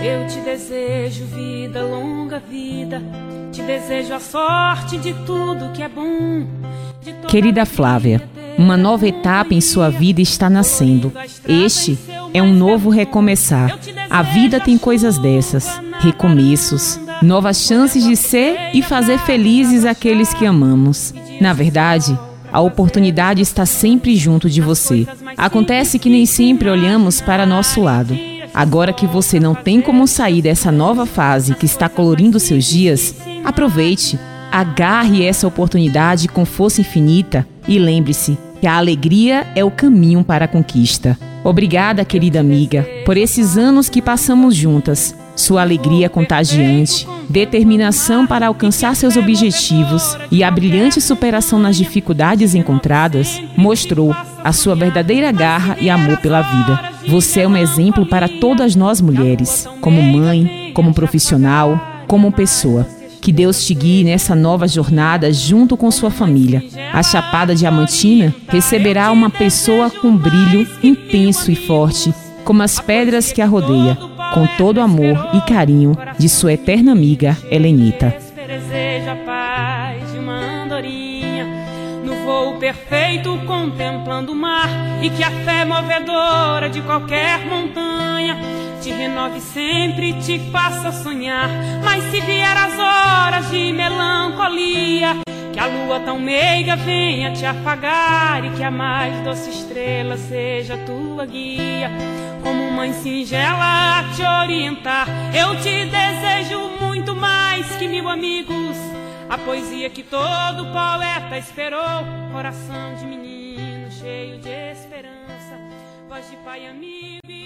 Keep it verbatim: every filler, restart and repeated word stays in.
Eu te desejo vida, longa vida. Te desejo a sorte de tudo que é bom. Querida Flávia, uma nova etapa em sua vida está nascendo. Este é um novo recomeçar. A vida tem coisas dessas, recomeços, novas chances de ser e fazer felizes aqueles que amamos. Na verdade, a oportunidade está sempre junto de você. Acontece que nem sempre olhamos para nosso lado. Agora que você não tem como sair dessa nova fase que está colorindo seus dias, aproveite, agarre essa oportunidade com força infinita e lembre-se que a alegria é o caminho para a conquista. Obrigada, querida amiga, por esses anos que passamos juntas. Sua alegria contagiante, determinação para alcançar seus objetivos e a brilhante superação nas dificuldades encontradas mostrou a sua verdadeira garra e amor pela vida. Você é um exemplo para todas nós mulheres, como mãe, como profissional, como pessoa. Que Deus te guie nessa nova jornada junto com sua família. A Chapada Diamantina receberá uma pessoa com brilho intenso e forte, como as pedras que a rodeia, com todo amor e carinho de sua eterna amiga Helenita. Deseja a paz de uma andorinha no voo perfeito contemplando o mar, e que a fé movedora de qualquer montanha te renove sempre e te faça sonhar. Mas se vier as horas de melancolia, que a lua tão meiga venha te afagar, e que a mais doce estrela seja tua guia, como mãe singela a te orientar. Eu te desejo muito mais que mil amigos, a poesia que todo poeta esperou, coração de menino cheio de esperança, voz de pai amigo.